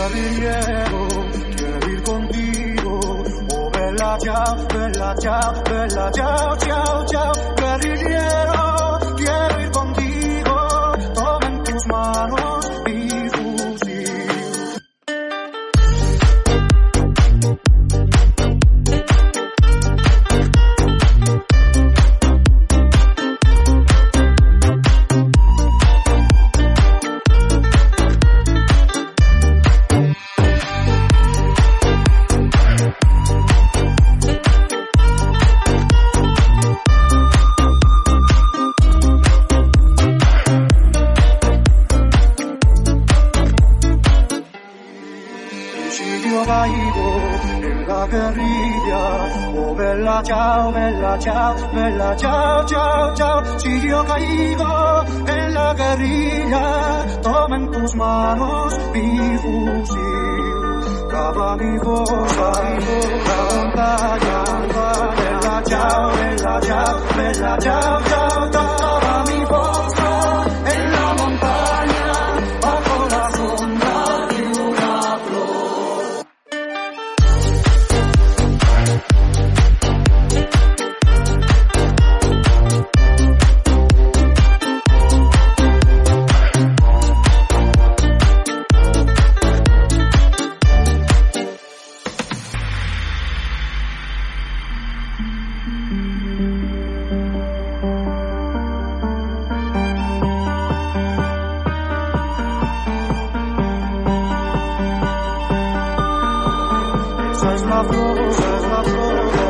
guerrillero, quiero ir contigo. Oh, bella ciao, bella ciao, bella ciao, ciao, ciao, guerrillero, quiero ir contigo. Toma en tus manos mi fusil. Io caigo nella guerriglia, oh bella ciao, bella ciao, bella ciao, ciao, ciao. Si yo caigo en la guerrilla, toma en tus manos mi fusil. Cava mi fosa, la montaña, bella ciao, bella ciao, bella ciao, ciao, ciao. Cava mi fosa en la montaña, bajo la sombra de una flor. Esa es la flor, esa es la flor.